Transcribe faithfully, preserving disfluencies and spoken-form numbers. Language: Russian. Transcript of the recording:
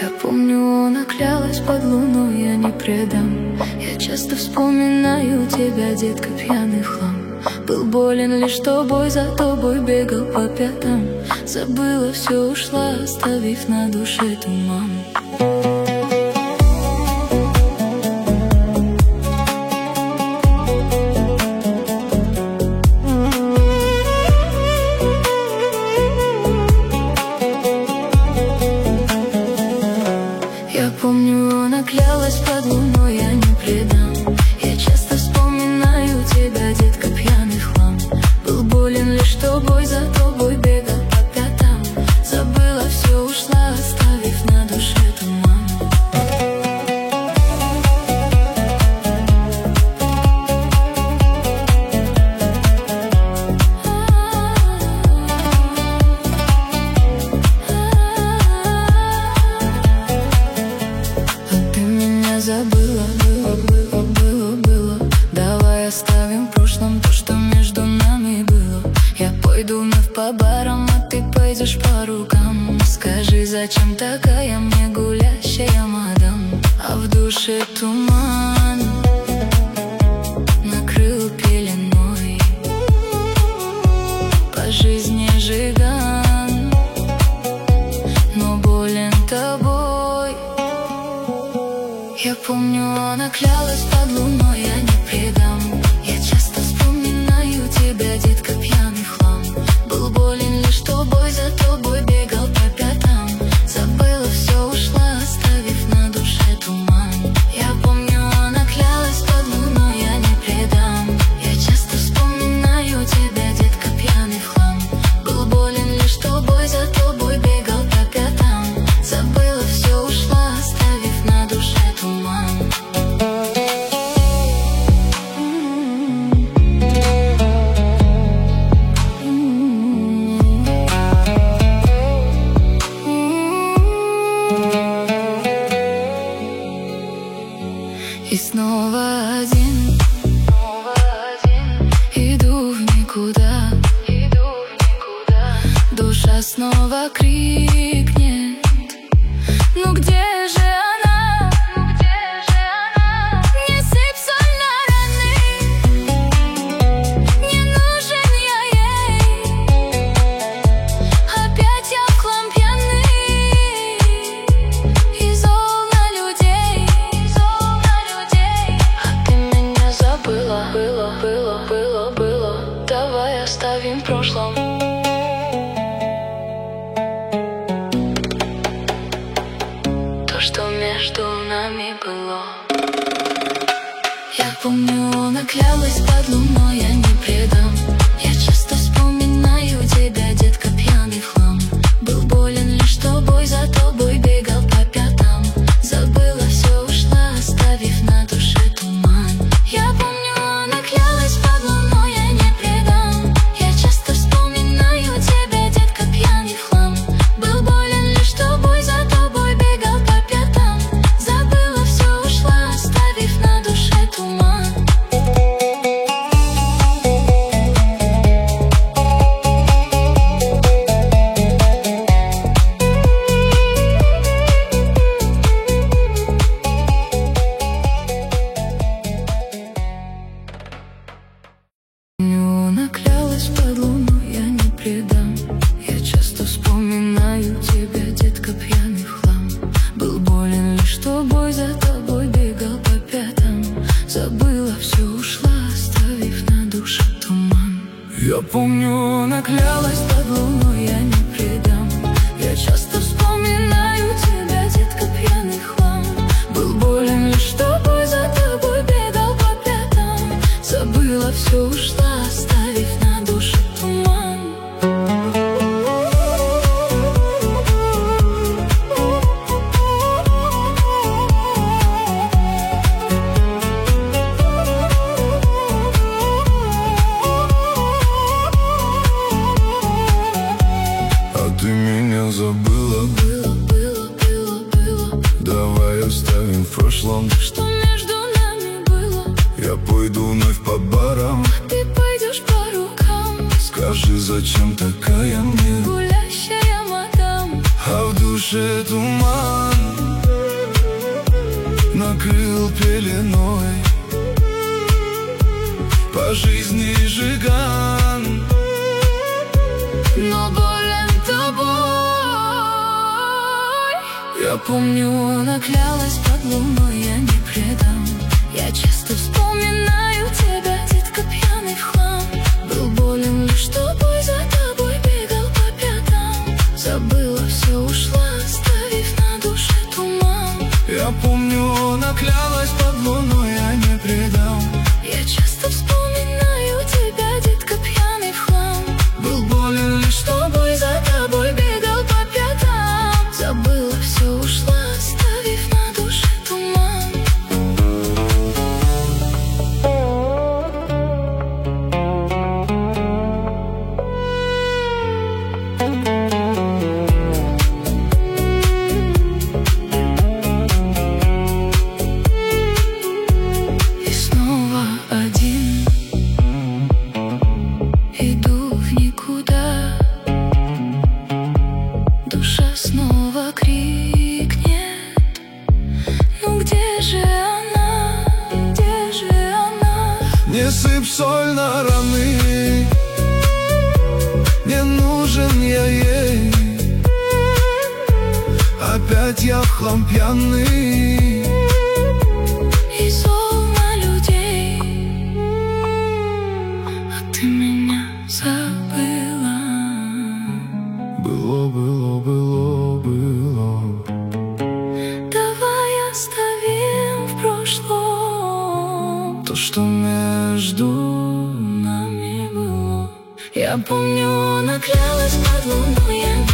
Я помню, она клялась под луной, я не предам. Я часто вспоминаю тебя, детка, пьяный хлам. Был болен лишь тобой, за тобой бегал по пятам. Забыла, все, ушла, оставив на душе туман. Я помню, она клялась под луной, я не предам. Я часто вспоминаю тебя, детка, пьяный хлам. Был болен лишь тобой, за тобой бегал по пятам. Забыла, все, ушла, оставив на душе туман. Забыла, было, было, было, было. Давай оставим в прошлом то, что между нами было. Я пойду вновь по барам, а ты пойдешь по рукам. Скажи, зачем такая мне гулящая мадам? А в душе туман накрыл пеленой. По жизни жиган, но болен тобой. Я помню, она клялась под луной, я не предам. Я часто вспоминаю тебя, детка, пьяный хлам. Был болен лишь тобой, за тобой бегал по пятам. Забыла, все, ушла, оставив на душе туман. Я помню, она клялась под луной, я не предам. Я часто вспоминаю тебя, детка, пьяный хлам. Был болен лишь тобой, за тобой бегал по пятам. Забыла, все, ушла, оставив на душе туман. И снова один, снова один. Иду в никуда, иду в никуда. Душа снова крикнет: ну где же она? Ну где же она? Не сыпь соль на раны, не нужен я ей. Опять я в хлам пьяный, и зол на людей, и зол на людей. А ты меня забыла, было, было, было, было. Давай оставим в прошлом то, что между нами было. Я помню, она клялась под луной, я не предам. Я часто вспоминаю тебя, детка, пьяный хлам. Был болен лишь тобой, за тобой бегал по пятам. Забыла, все, ушла, оставив на душе туман. Я помню, она клялась под луной, я не предам. Я часто вспоминаю тебя, детка, пьяный хлам. Был болен лишь тобой, за тобой бегал по пятам. Забыла, все, ушла, оставив на душе туман. Она клялась под луной, я не предам. Я часто вспоминаю тебя, детка, пьяный хлам. Был болен лишь тобой, за тобой бегал по пятам. Забыла, все, ушла, оставив на душе туман. Я помню, она клялась под луной, я не предам. Я часто вспоминаю тебя, детка, пьяный хлам. Был болен лишь тобой, за тобой бегал по пятам. Забыла, все, ушла, оставив на душе туман. А ты меня забыла, Было, было, было, было. давай оставим в прошлом, Что между нами было. я пойду вновь по барам. Ты пойдешь по рукам. Скажи, зачем такая мне Гулящая мадам. а в душе туман. накрыл пеленой. По жизни жиган, но болен тобой. я Помню, она клялась под луной, я не предам. Я часто вспоминаю тебя, детка, пьяный в хлам. Был болен лишь тобой, за тобой бегал по пятам. Забыла, все ушла, оставив на душе туман. Я помню, она клялась под луной, я не предам. Я часто вспоминаю тебя, детка, пьяный в хлам. Был болен лишь тобой, За тобой бегал по пятам. Забыла, все ушла, оставив на душе туман. И снова один иду в никуда. Душа снова крикнет: ну где же она, где же она? не сыпь соль на раны, не нужен я ей. Опять я в хлам пьяный И зол на людей, а ты меня забыла. Было, было, было, было. Давай оставим в прошлом То, что между нами было. Я помню, она клялась под луной, я